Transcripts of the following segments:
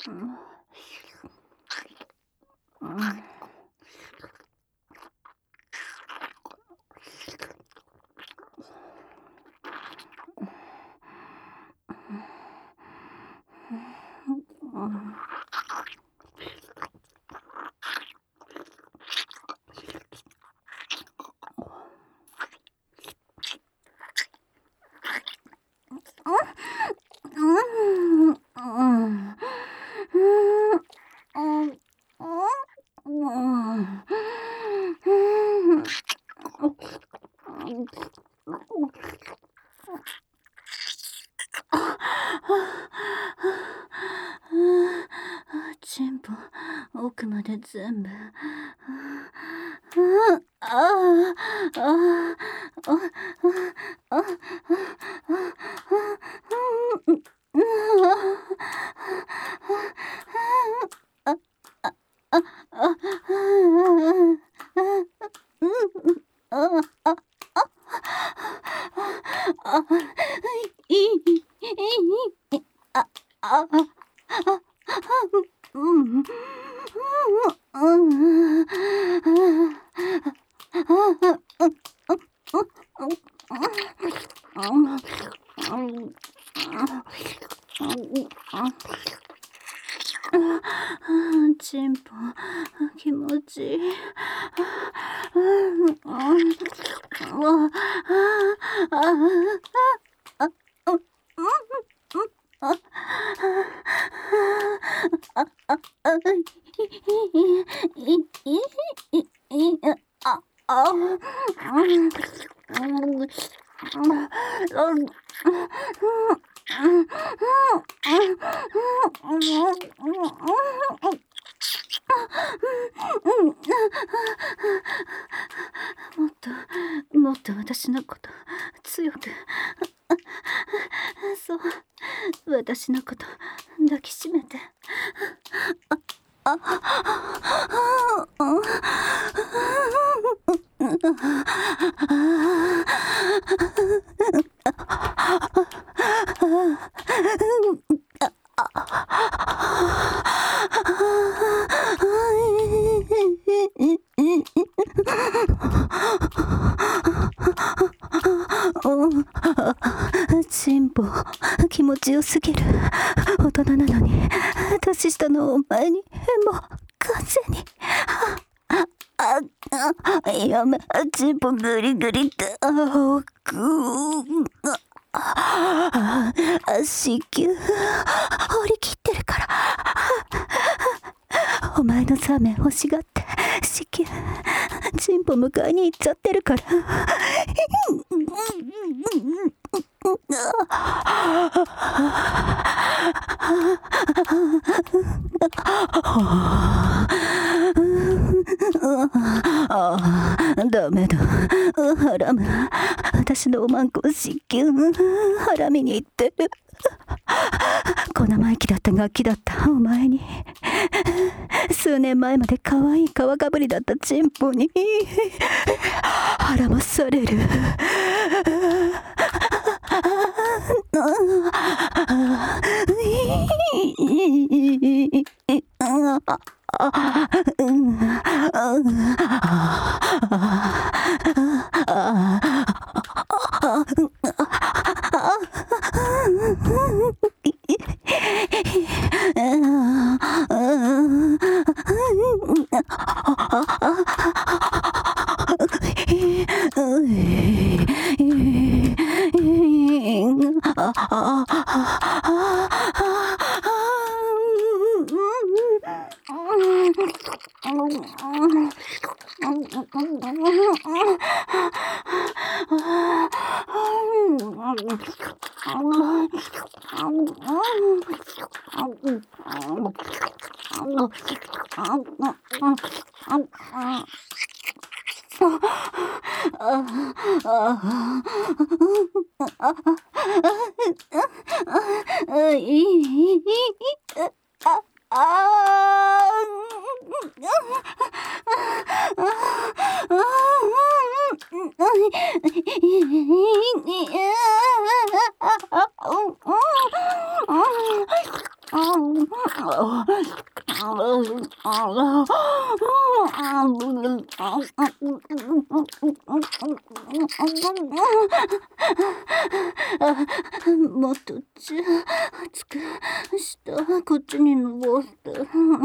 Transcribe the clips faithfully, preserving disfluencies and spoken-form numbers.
チンポ奥まで全部。チンポ気持ちいい。もっともっと私のこと強く、そう、私のこと抱きしめて。チンポ気持ちよすぎる。大人なのに年下のお前にもう完全に。ああやめ、チンポグリグリってあくあ子宮張り切ってるから。お前のザーメン欲しがって子宮チンポ迎えに行っちゃってるから。ダメだ、ハラム、私のおまんこ子宮ハラミに行ってる。小生意気だったガキだったお前に、数年前まで可愛い皮かぶりだったチンポに腹まされる。 もっとち熱くしたこっちに登って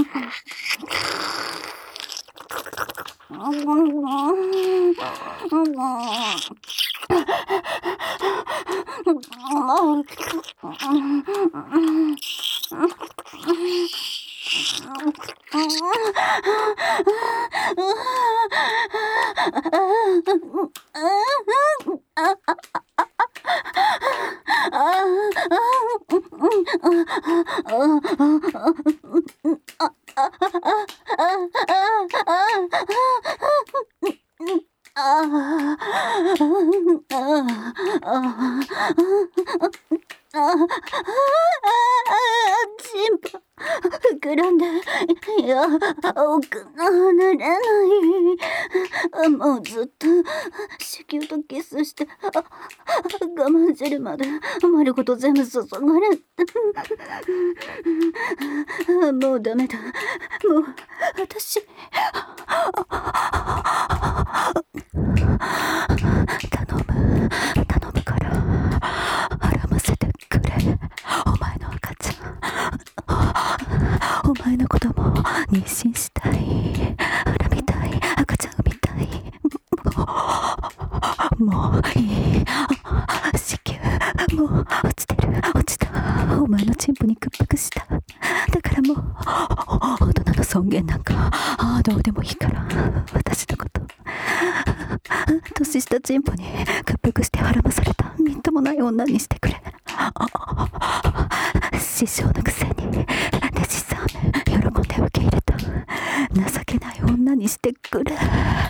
チンポ膨らんで、いや、奥が離れない。もうずっと子宮とキスして我慢汁まで丸ごと全部注がれて、もうダメだ。もう私頼む頼むから孕ませてくれ。お前の赤ちゃん、お前の子供妊娠したい、腹みたい、赤ちゃん産みたい。もういい、子宮もう落ちてる、落ちた。お前のチンポに屈服した。だからもう大人の尊厳なんかどうでもいいから、私のこと年下チンポに屈服して孕まされたみっともない女にしてくれ。師匠のくせに弟子さん喜んで受け入れた情けない女にしてくれ。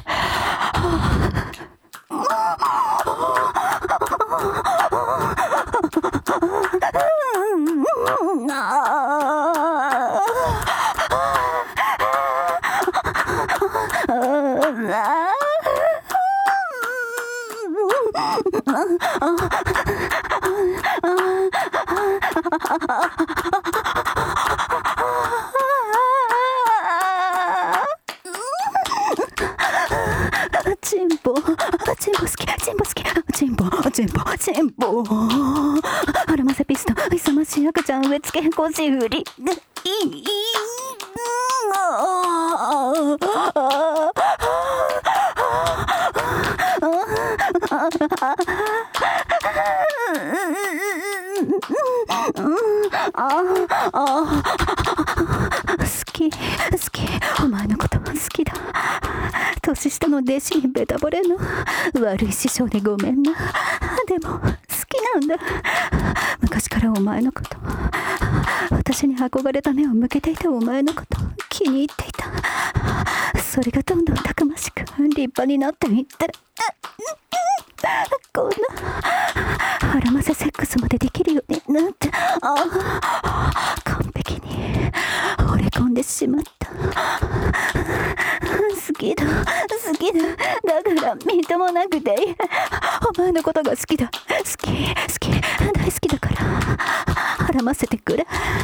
チンポ、チンポ好き、チンポ好き、チンポ、チンポ、チンポ。腹ませピスト、勇ましい赤ちゃん植え付け、腰振り。いい。好き、好き、お前のこと好きだ。年下の弟子にベタ惚れの悪い師匠でごめんな。でも好きなんだ。昔からお前のこと、私に憧れた目を向けていたお前のこと気に入っていた。それがどんどんたくましく立派になっていったら、こんな腹ませセックスまでできるようになって、あ完璧に惚れ込んでしまった。好きだ好きだ、だからみっともなくていい。お前のことが好きだ、好き好き大好きだから腹ませてくれ。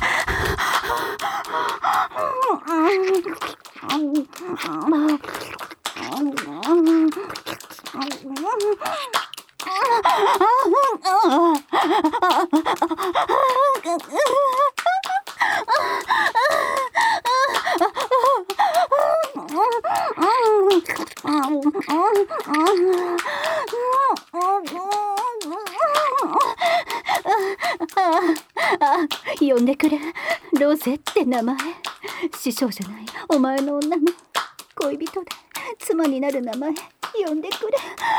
呼んでくれ、ロゼって名前。師匠じゃないお前の女の恋人で妻になる名前呼んでくれ。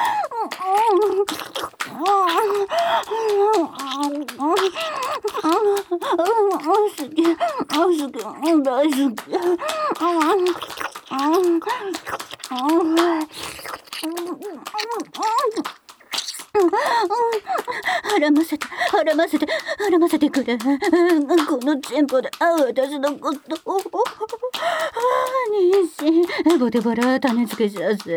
好き好き大好き。腹ませて腹ませて腹ませてくれ。このチンポで私のことを妊娠ボテボラ種付けさせ。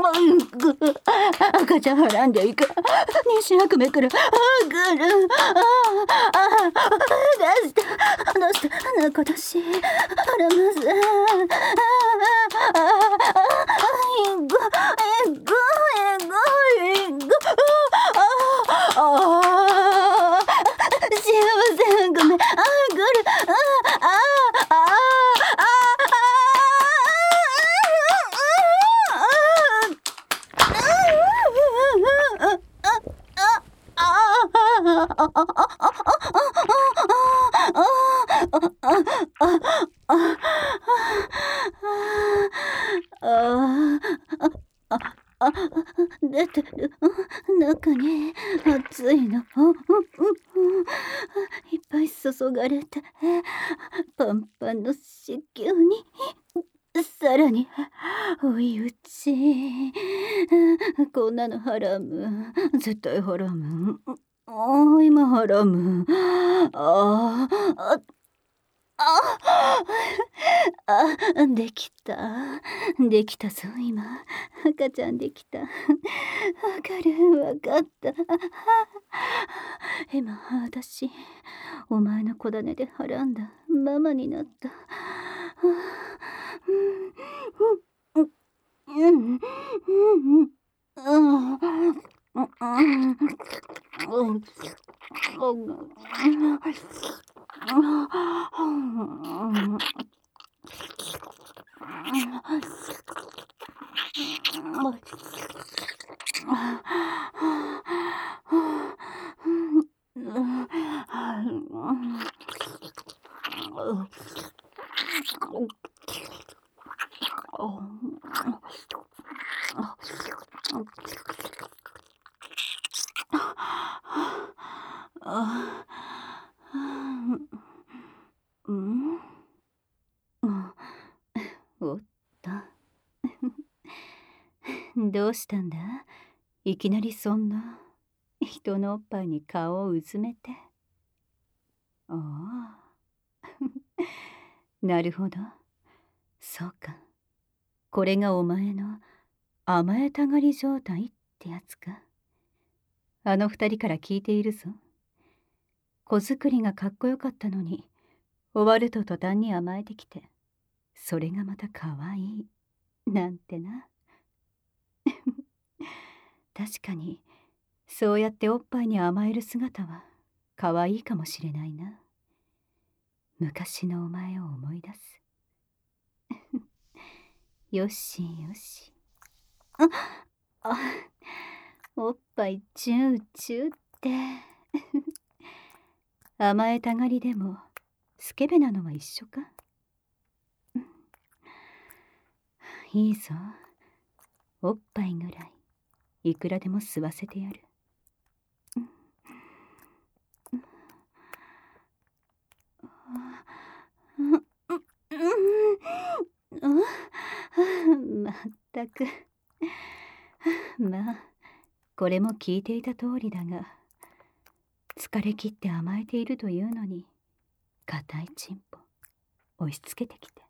赤ちゃんはらんでいく。西白目くる。あぐる。ああ、出した。どうした。なことし。あらます。ああ、ああ、えぐ、えぐ、えぐ、えぐ。ああ、幸せ。ごめん。あぐる。ああ、ああ。出てる。中に熱いのいっぱい注がれてパンパンの子宮にさらに追い打ち。こんなのハラム。絶対ハラム。あ今ハラム。ああああできた。できたぞ今。赤ちゃんできた。わかるわかった。今私お前の子種ではらんだママになった。うんうんうんうんおったどうしたんだいきなりそんな人のおっぱいに顔をうずめて。ああなるほどそうかこれがお前の甘えたがり状態ってやつか。あの二人から聞いているぞ。子作りがかっこよかったのに終わると途端に甘えてきてそれがまた可愛いなんてな。確かにそうやっておっぱいに甘える姿は可愛いかもしれないな。昔のお前を思い出す。よしよし。ああおっぱいチューチューって甘えたがりでもスケベなのは一緒か。いいぞおっぱいぐらいいくらでも吸わせてやる。まったくまあこれも聞いていた通りだが疲れ切って甘えているというのに硬いチンポ押し付けてきて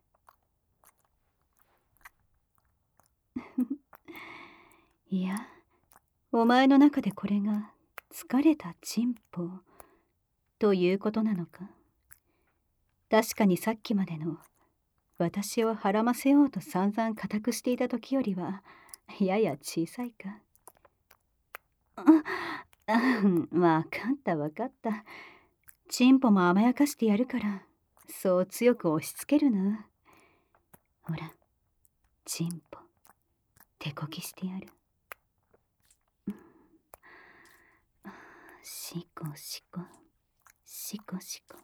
いやお前の中でこれが疲れたチンポということなのか。確かにさっきまでの私をはらませようと散々固くしていた時よりはやや小さいか。あわかったわかった。チンポも甘やかしてやるからそう強く押し付けるな。ほらチンポ手こきしてやる。しこしこしこしこ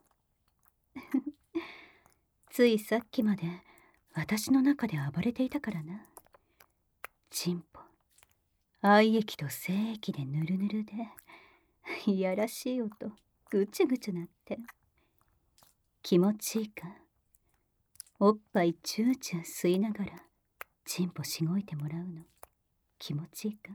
ついさっきまで私の中で暴れていたからな。チンポ愛液と精液でぬるぬるでいやらしい音ぐちゅぐちゅなって気持ちいいか。おっぱいチューチュー吸いながらチンポしごいてもらうの気持ちいいか。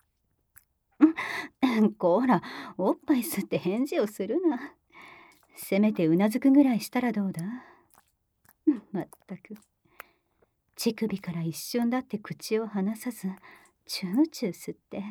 こらおっぱい吸って返事をするな。せめてうなずくぐらいしたらどうだ。まったく乳首から一瞬だって口を離さずチューチュー吸って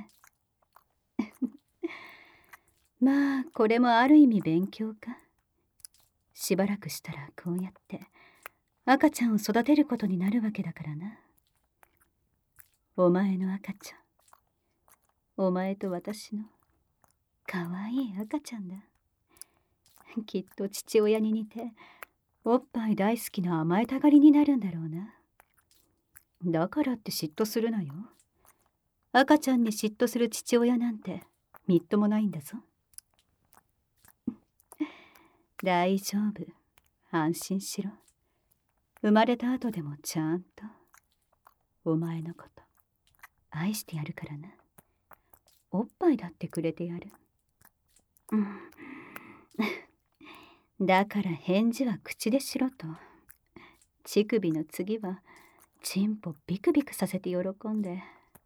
まあこれもある意味勉強か。しばらくしたらこうやって赤ちゃんを育てることになるわけだからな。お前の赤ちゃん、お前と私のかわいい赤ちゃんだ。きっと父親に似ておっぱい大好きな甘えたがりになるんだろうな。だからって嫉妬するなよ。赤ちゃんに嫉妬する父親なんてみっともないんだぞ。大丈夫、安心しろ。生まれた後でもちゃんとお前のこと愛してやるからな。おっぱいだってくれてやる。だから返事は口でしろと。乳首の次はチンポビクビクさせて喜んで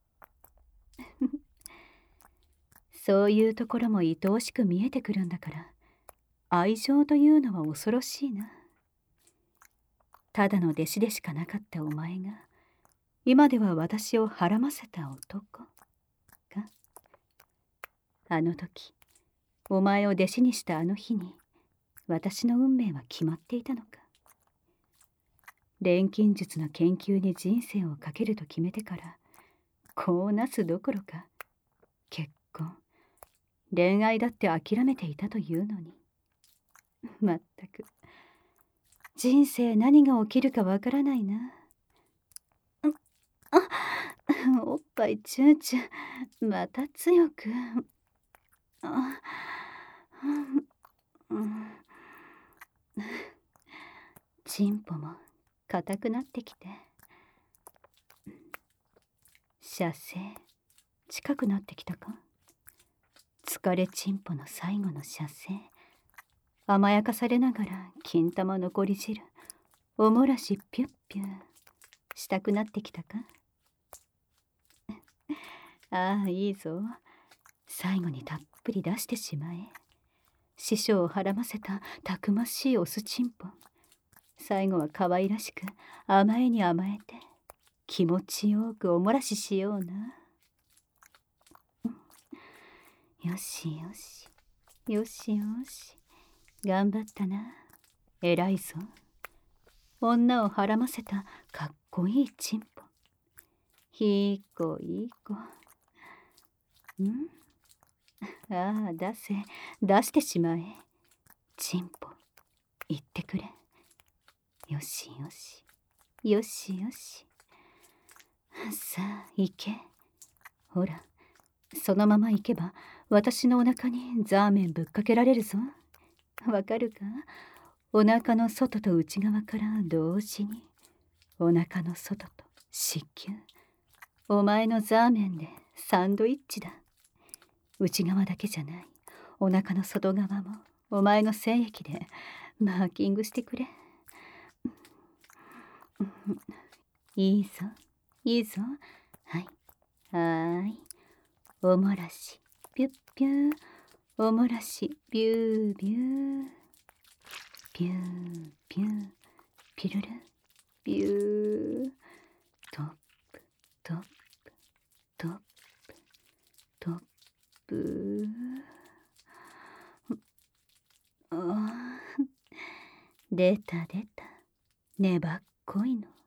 そういうところも愛おしく見えてくるんだから、愛情というのは恐ろしいな。ただの弟子でしかなかったお前が今では私をはらませた男か。あの時お前を弟子にしたあの日に私の運命は決まっていたのか。錬金術の研究に人生をかけると決めてからこうなすどころか結婚、恋愛だって諦めていたというのに。まったく人生何が起きるかわからないな。あ、おっぱいチューチューまた強く。あ、うん、チンポも硬くなってきて、射精近くなってきたか。疲れチンポの最後の射精、甘やかされながら金玉残り汁おもらしピュッピュッしたくなってきたか。ああ、いいぞ。最後にたっぷり出してしまえ。師匠をはらませたたくましいオスチンポ。最後は可愛らしく甘えに甘えて気持ちよくおもらししような。よしよしよしよし、頑張ったな。偉いぞ。女をはらませたかっこいいチンポ。いい子いい子。んああ、出せ出してしまえ。チンポ言ってくれ。よしよしよしよし、さあ行け。ほらそのまま行けば私のお腹にザーメンぶっかけられるぞ。わかるか。お腹の外と内側から同時に。お腹の外と子宮。お前のザーメンでサンドイッチだ。内側だけじゃない、お腹の外側もお前の精液でマーキングしてくれ。いいぞいいぞ。はいはーい。おもらしピュッピュー、おもらしビュービュー、ピューピュー、ピルルビュー、トップトップトップトップ。あ出た出た、粘っこいの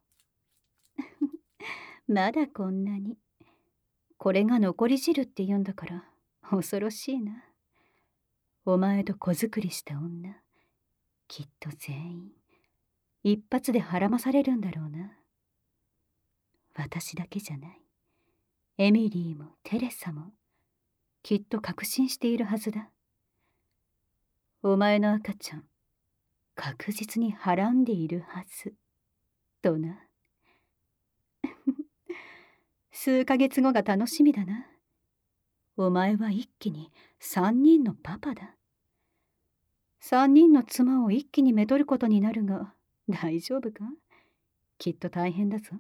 まだこんなに。これが残り汁って言うんだから恐ろしいな。お前と子作りした女、きっと全員一発ではらまされるんだろうな。私だけじゃない、エミリーもテレサもきっと確信しているはずだ。お前の赤ちゃん確実にはらんでいるはずとな。数ヶ月後が楽しみだな。お前は一気に三人のパパだ。三人の妻を一気にめとることになるが大丈夫か。きっと大変だぞ。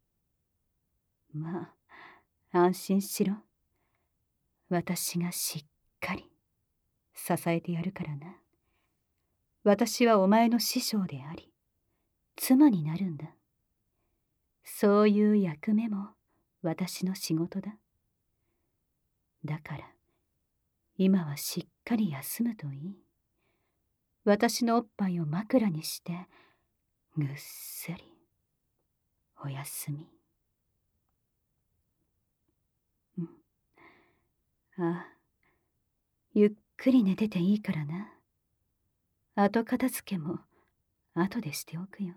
まあ安心しろ。私がしっかり支えてやるからな。私はお前の師匠であり妻になるんだ。そういう役目も私の仕事だ。だから今はしっかり休むといい。私のおっぱいを枕にしてぐっすりおやすみ。うん。ああ、ゆっくり寝てていいからな。後片付けも後でしておくよ。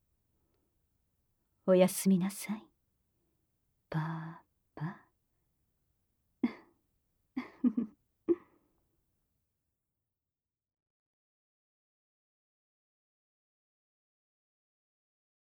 おやすみなさい、パパ。